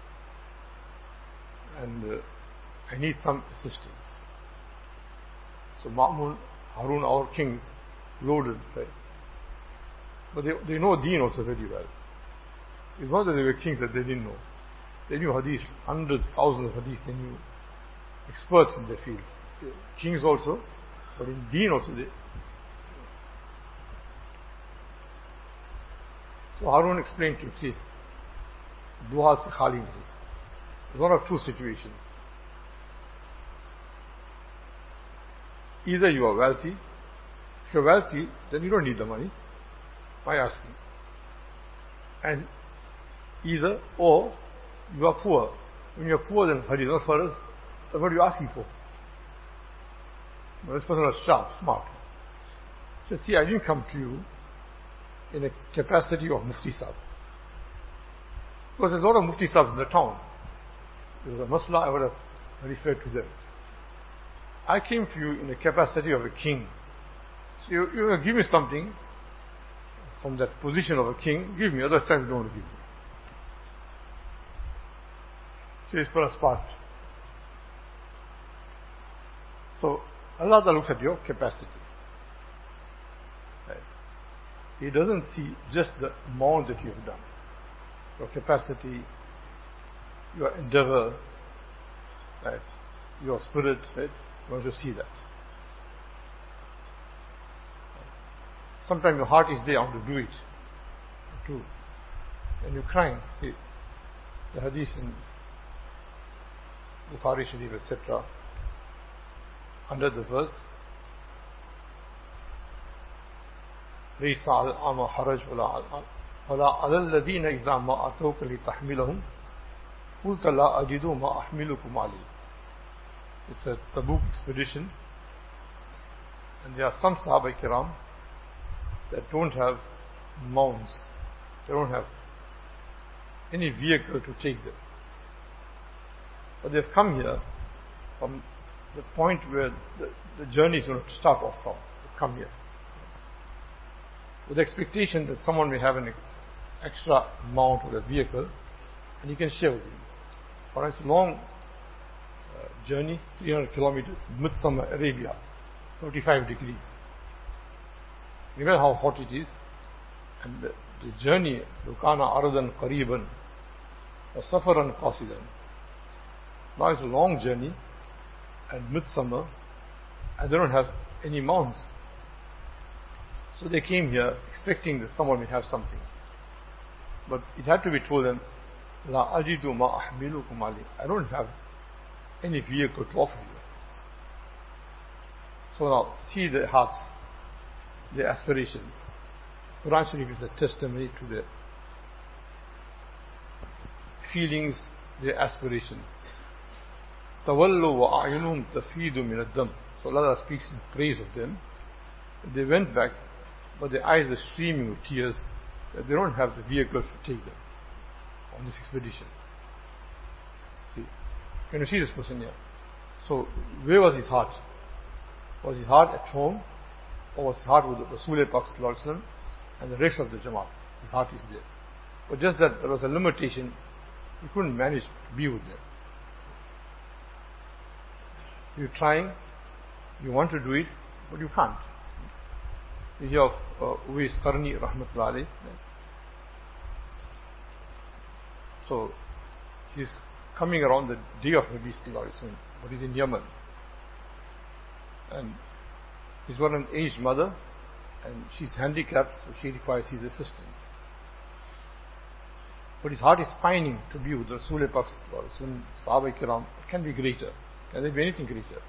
and I need some assistance. So Ma'mun, Harun, our kings, loaded, right? But they know Deen also very well. It's not that they were kings that they didn't know. They knew Hadith, hundreds, thousands of Hadith, they knew experts in their fields. Kings also, but in Deen also they. So Harun explained to him, see, Duha se khali nahi. There's one of 2 situations. Either you are wealthy. If you're wealthy, then you don't need the money. Why asking? And or you are poor. When you are poor, then Hajj is not for us. So what are you asking for? Well, this person was sharp, smart. He said, see, I didn't come to you in the capacity of Mufti Sahib. Because there's a lot of Mufti Sahibs in the town. There was a masla, I would have referred to them. I came to you in the capacity of a king. So you give me something from that position of a king, give me, other times you don't want to give me. So it's for a spot. So Allah looks at your capacity. Right? He doesn't see just the amount that you have done. Your capacity, your endeavor, right? Your spirit, right? You want to see that. sometimes your heart is there, I want to do it. Too. And you're crying. See, the hadith in Bukhari Sharif, etc. Under the verse, ليس على الأعمى حرج ولا على الذين إذا ما أتوك لتحملهم قلت لا أجد ما أحملكم عليه. It's a Tabuk expedition, and there are some Sahaba Kiram that don't have mounts, they don't have any vehicle to take them. But they've come here from the point where the journey is going to start off from. They've come here with the expectation that someone may have an extra mount or a vehicle and he can share with you. For it's a long journey, 300 kilometers, midsummer Arabia, 45 degrees. Remember how hot it is? And the journey, Lukana Aradan Qariban, or Safaran Qasidan. Now it's a long journey, and midsummer, and they don't have any mounts. So they came here expecting that someone will have something. But it had to be told them, La ajidu ma ahmilukum ali. I don't have any vehicle to offer you. So now, see their hearts, their aspirations. Quran Sharif is a testimony to their feelings, their aspirations. Tawallu wa a'yunum tafidu min ad-dam. So Allah speaks in praise of them. They went back, but their eyes were streaming with tears that they don't have the vehicles to take them on this expedition. See, can you see this person here? So, where was his heart? Was his heart at home, or was his heart with Rasulullah Pak Sallallahu Alaihi Wasallam and the rest of the Jamaat? His heart is there. But just that there was a limitation, he couldn't manage to be with them. You're trying, you want to do it, but you can't. You hear of Uwais Qarni Rahmatullah Alayh. So, he's coming around the day of Nabi Sallallahu Alaihi Wasallam, but he's in Yemen. And he's got an aged mother, and she's handicapped, so she requires his assistance. But his heart is pining to be with Rasulullah Pak Sallallahu Alaihi Wasallam, Sahaba Kiram. It can be greater. Can there be anything greater?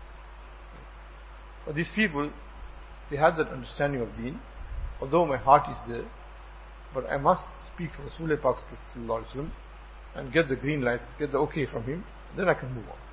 But these people, they had that understanding of Deen. Although my heart is there, but I must speak to Rasulullah Pak Sallallahu Alaihi Wasallam and get the green lights, get the okay from him, then I can move on.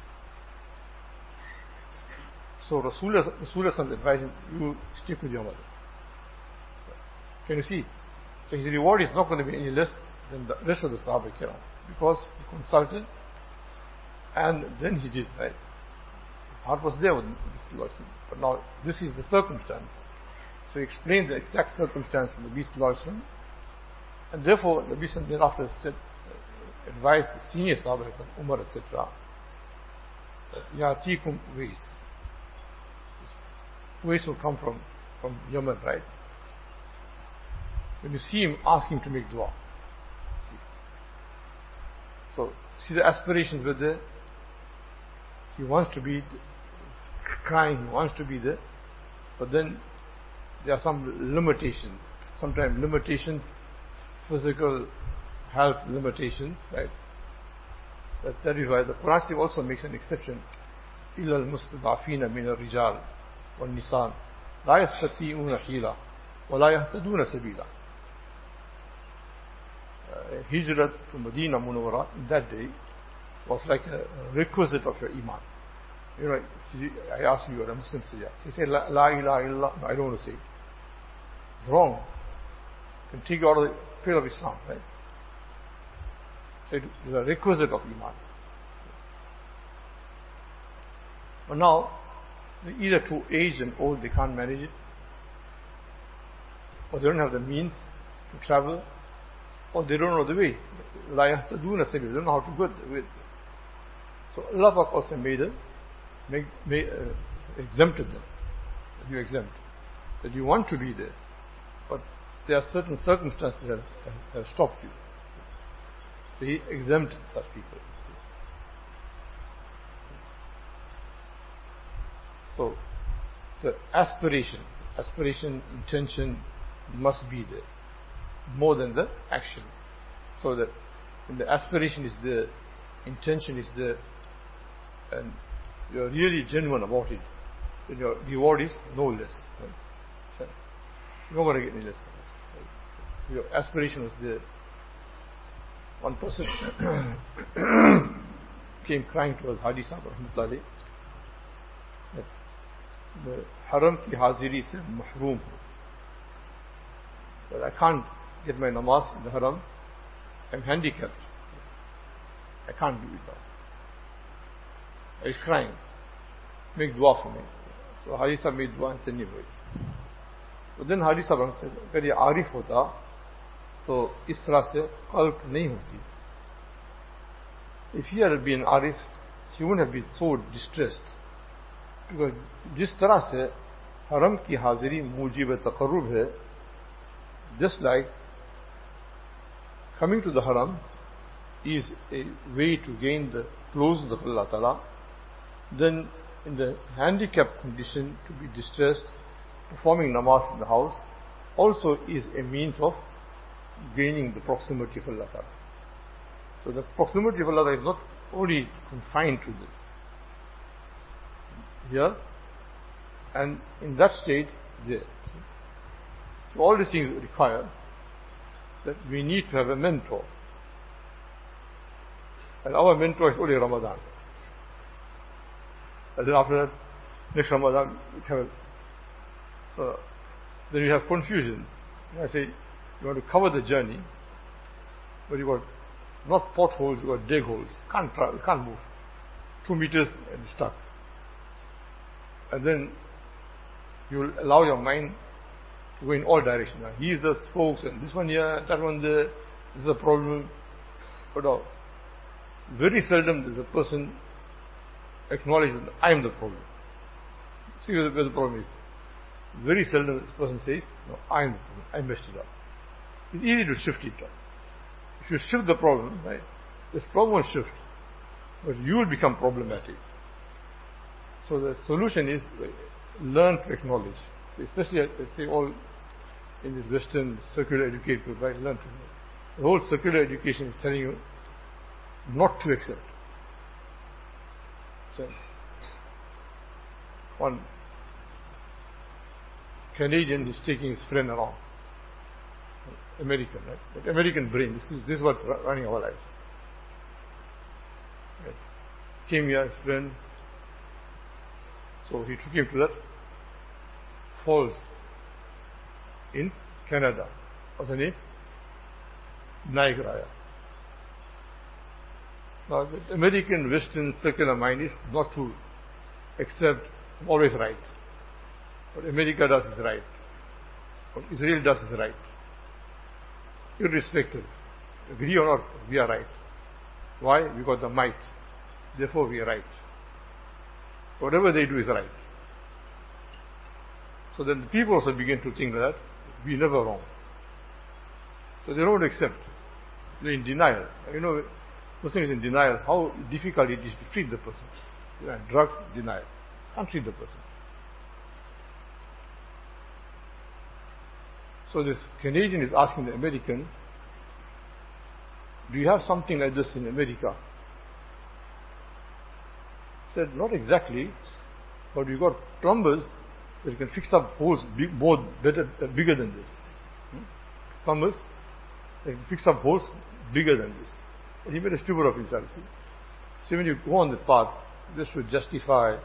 So Rasulullah advised him, you stick with your mother. Can you see? So his reward is not going to be any less than the rest of the Sahaba Kiram, because he consulted and then he did, right? His heart was there with Nabi, but now this is the circumstance. So he explained the exact circumstance of Nabi, and therefore Nabi thereafter said, advised the senior Sahaba, Umar, etc., Yatikum Uwais. Uwais will come from Yemen, right? When you see him, ask him to make dua. So, see the aspirations were there. He wants to be crying, he wants to be there. But then, there are some limitations. Sometimes limitations, physical health limitations, right? That is why the Quran also makes an exception. إِلَّا الْمُسْتَضْعَفِينَ مِنَ الرِّجَالِ وَالنِّسَاءِ لَا يَسْتَطِيعُونَ حِيلًا وَلَا يَهْتَدُونَ سَبِيلًا. Hijrat to Medina Munawwara in that day was like a requisite of your iman. You know, I ask you, you're a Muslim, say yes. You say, La ilaha illallah, no, I don't want to say it. It's wrong. You can take you out of the pale of Islam, right? So it is a requisite of iman. But now, they're either too aged and old, they can't manage it, or they don't have the means to travel, or they don't know the way. La yahtaduna sabil, they don't know how to go with. So Allah Pak also exempted them. You exempt. That you want to be there, but there are certain circumstances that have stopped you. So He exempted such people. So the aspiration, aspiration, intention must be there, more than the action. So that when the aspiration is there, intention is there, and you're really genuine about it, then your reward is no less. Right? So you're not going to get any less. Right? Your aspiration was there. One person came crying to us, Hadi Sahib Rahmatullahi, that the haram ki haziri se mahroom ho. But I can't get my namaz in the haram. I'm handicapped. I can't do it now. He's crying. Make dua for me. So Hadi Sahib made dua and sent him away. But then Hadi Sahib said, अगर ये आरिफ होता तो इस तरह से कल्क नहीं होती. If he had been arif, he wouldn't have been so distressed. Because जिस तरह से हरम की हाजिरी मूजिब तक़र्रुब है, just like coming to the haram is a way to gain the closeness of Allah Ta'ala, then in the handicapped condition, to be distressed, performing namaz in the house also is a means of gaining the proximity of Allah Ta'ala. So the proximity of Allah is not only confined to this. Here, and in that state, there. So all these things require that we need to have a mentor. And our mentor is only Ramadan. And then after that, next Ramadan, we have. So then we have confusions. I say, you want to cover the journey, but you got not potholes, you got dig holes. Can't travel, can't move. 2 meters and you're stuck. And then you will allow your mind to go in all directions. Now, he is the spokes, and this one here, that one there. This is a problem. But very seldom does a person acknowledge that I am the problem. See where the problem is. Very seldom this person says, no, I am the problem. I messed it up. It's easy to shift it up. If you shift the problem, right, this problem will shift, but you will become problematic. So the solution is learn to acknowledge. So especially, let's say, all in this Western secular education, right? Learn to know. The whole secular education is telling you not to accept. So, one Canadian is taking his friend around. American, right? But American brain, this is what's running our lives. Right? Came here, his friend. So he took him to that falls in Canada. What's the name? Niagara. Now, the American Western secular mind is not to accept always right. What America does is right. What Israel does is right. Irrespective. Agree or not, we are right. Why? We got the might. Therefore we are right. Whatever they do is right. So then the people also begin to think that we never wrong. So they don't accept. They're in denial. You know, person is in denial, how difficult it is to treat the person. Drugs, denial. Can't treat the person. So this Canadian is asking the American, do you have something like this in America? He said, not exactly, but we've got plumbers that can fix up holes bigger than this. Plumbers, they can fix up holes bigger than this. And he made a stupid of himself. See, when you go on that path, just to justify,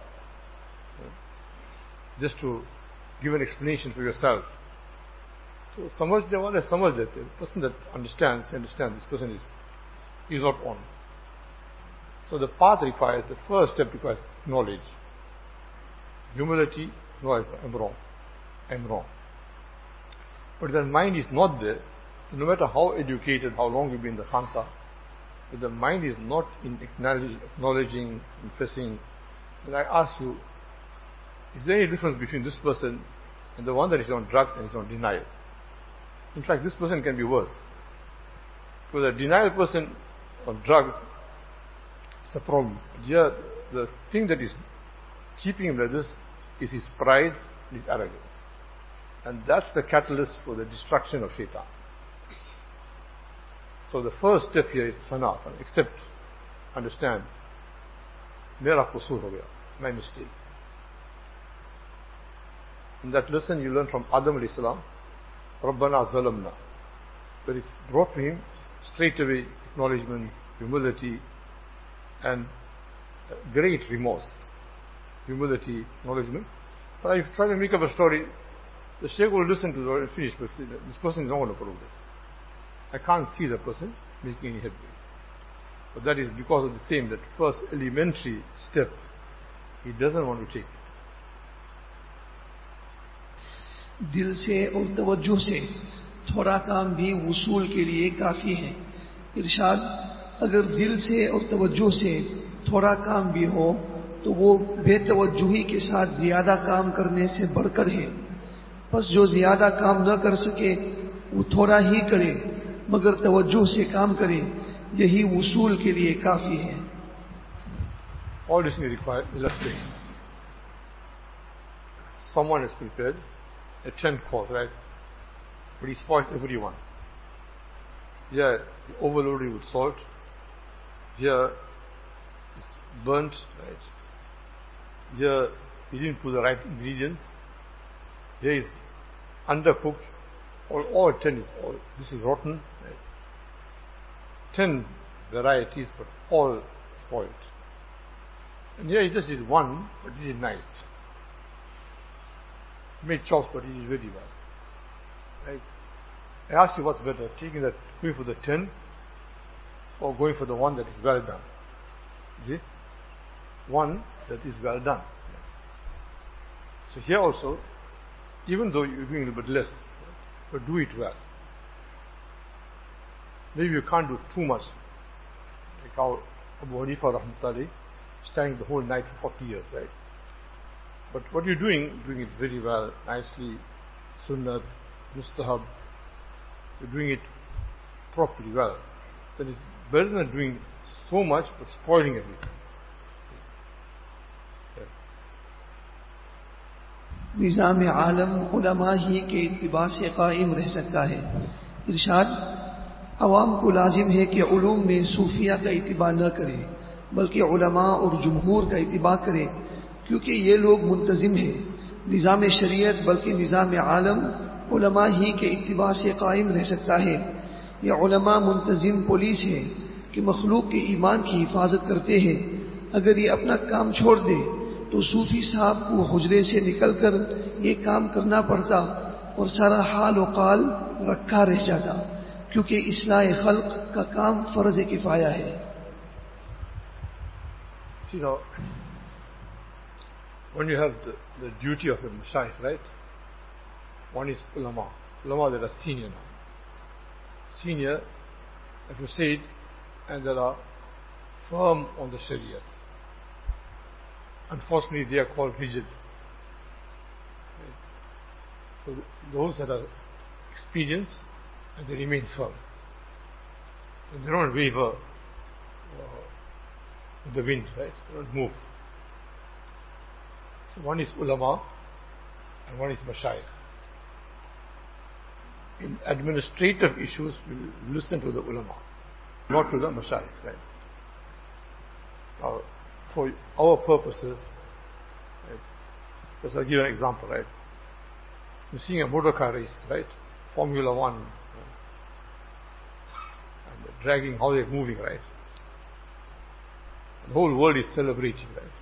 just to give an explanation for yourself. So, samajhne wale samajh lete. The person that understands, this person is not on. So the path requires, the first step requires knowledge. Humility, no, I'm wrong. But if the mind is not there, no matter how educated, how long you've been in the khanqa, if the mind is not in acknowledging, confessing, then I ask you, is there any difference between this person and the one that is on drugs and is on denial? In fact, this person can be worse. For the denial person on drugs, it's a problem. Here, the thing that is keeping him like this is his pride and his arrogance. And that's the catalyst for the destruction of shaitan. So the first step here is fana, accept, understand. Mera qusur ho gaya. It's my mistake. In that lesson you learn from Adam alayhi salam, Rabbana zalamna. But it's brought to him straight away acknowledgement, humility, and great remorse. Humility, acknowledgement. But if you try to make up a story, the Shaykh will listen to it and finish, but say, this person is not going to progress. I can't see the person making any headway. But that is because of the same, that first elementary step, he doesn't want to take it. दिल से और तवज्जो से थोड़ा काम भी वसूल के लिए काफी है. इरशाद, अगर दिल से और तवज्जो से थोड़ा काम भी हो तो वो बेतवज्जुही के साथ ज्यादा काम करने से बढ़कर है. बस जो ज्यादा काम न कर सके वो थोड़ा ही करे मगर तवज्जो से काम करे, यही वसूल के लिए काफी है. All this may require illustration. Someone is prepared a 10 course, right? But he spoiled everyone. Here he overloaded with salt. Here it's burnt, right? Here he didn't put the right ingredients. Here is undercooked. All 10 is all. This is rotten. Right? 10 varieties, but all spoiled. And here he just did one, but he did nice. He made chops, but he did very well. Right? I ask you what's better, going for the 10 or going for the one that is well done? See? One that is well done. So here also, even though you're doing a little bit less, but do it well. Maybe you can't do too much. Like how Abu Hanifa rahmatullahi standing the whole night for 40 years, right? But what you're doing it very well, nicely, sunnat, mustahab, you're doing it properly well. That is better than doing so much but spoiling everything. निज़ाम आलम उलमा ही के इत्तिबा से कायम रह सकता है. इरशाद, अवाम को लाजिम है कि उलूम में सूफिया का इत्तिबा न करे बल्कि उलमा और जुमहूर का इत्तिबा करे, क्योंकि ये लोग मुंतजिम हैं. निज़ाम शरीयत बल्कि निज़ाम आलम उलमा ही के इत्तिबा से कायम रह सकता है. ये उलमा मुंतजिम पुलिस है कि मखलूक के ईमान की हिफाजत करते हैं. अगर ये अपना काम छोड़ दे तो सूफी साहब को हुजरे से निकलकर ये काम करना पड़ता और सारा हाल व काल रखा रह जाता, क्योंकि इस्लाह खल्क का काम फर्ज किफाया है. You know, when you have the duty of a mashayikh, right? One is ulama that are senior now. Senior, as you said, and that are firm on the Shariat. Unfortunately, they are called rigid. So those that are experienced, and they remain firm. And they don't waver with the wind, right? They don't move. So one is ulama, and one is mashayikh. In administrative issues, we listen to the ulama, not to the mashayikh, right? Now, for our purposes, right, let's give an example, right? You're seeing a motor car race, right? Formula One, and they're dragging, how they're moving, right? The whole world is celebrating, right?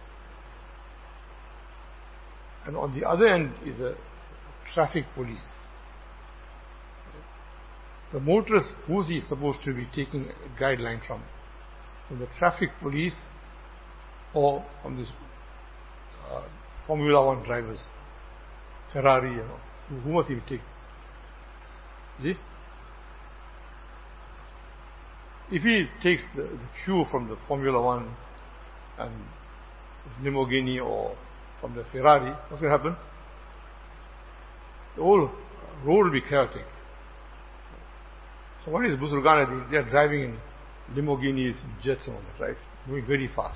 And on the other end is a traffic police. The motorist, who's he supposed to be taking a guideline from? From the traffic police or from this Formula One drivers, Ferrari, who must he take? See? If he takes the cue from the Formula One and Lamborghini or from the Ferrari, what's going to happen? The whole road will be chaotic. So what is Buzurgan? They are driving in Lamborghinis, jets and all that, right? Moving very fast.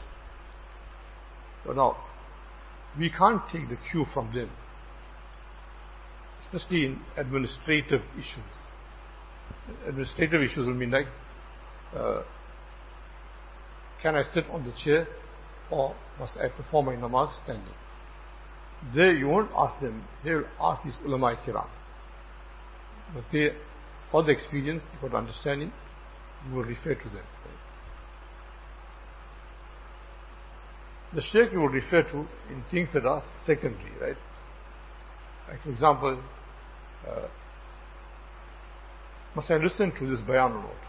So now, we can't take the cue from them. especially in administrative issues. Administrative issues will mean like, can I sit on the chair or must I perform my namaz standing? There you won't ask them, they will ask these ulama kiram. But they, for the experience, for the understanding, you will refer to them. The shaykh you will refer to in things that are secondary, right? Like for example, must I listen to this bayan or not?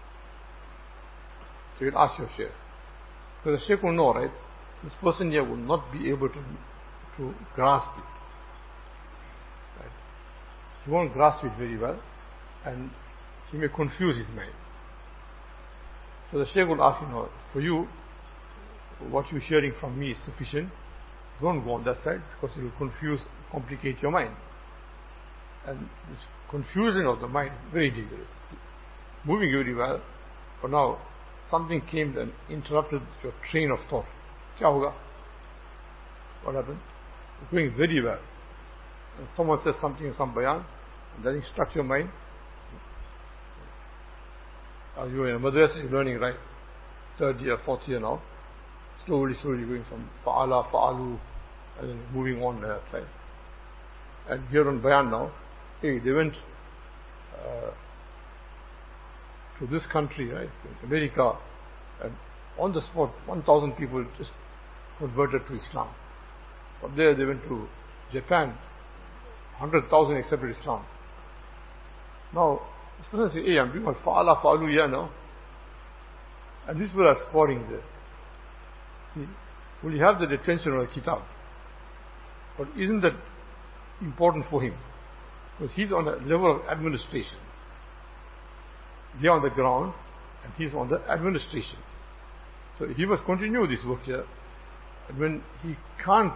So you'll ask your shaykh. Because the shaykh will know, right? This person here will not be able to grasp it. Right? He won't grasp it very well, and he may confuse his mind. So the shaykh will ask, for you, what you're hearing from me is sufficient. Don't go on that side, because it will confuse, complicate your mind. And this confusion of the mind is very dangerous. Moving very well, but now something came and interrupted your train of thought. Kya hoga? What happened? It's going very well. And someone says something in some bayan, and then it struck your mind. You're in a madrasa, you're learning, right? 3rd year, 4th year now. Slowly going from fa'ala, fa'alu, and then moving on there, right? And here on bayan now, hey, they went to this country, right, America, and on the spot 1,000 people just converted to Islam. From there they went to Japan, 100,000 accepted Islam. Now this person says, hey, I'm doing fa'ala, fa'alu here now, and these people are scoring there. See, will you have the attention on a kitab? But isn't that important for him? Because he's on a level of administration. They're on the ground, and he's on the administration. So he must continue this work here. And when he can't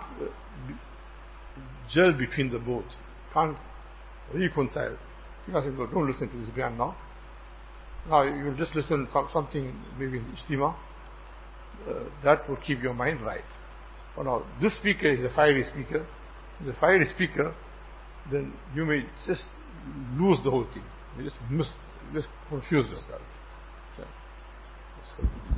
gel between the both, can't reconcile, he must say, no, don't listen to this bayan now. Now you'll just listen to something maybe in Ijtima. That will keep your mind right. But now this speaker is a fiery speaker. If he's a fiery speaker, then you may just lose the whole thing. You just confuse yourself. So,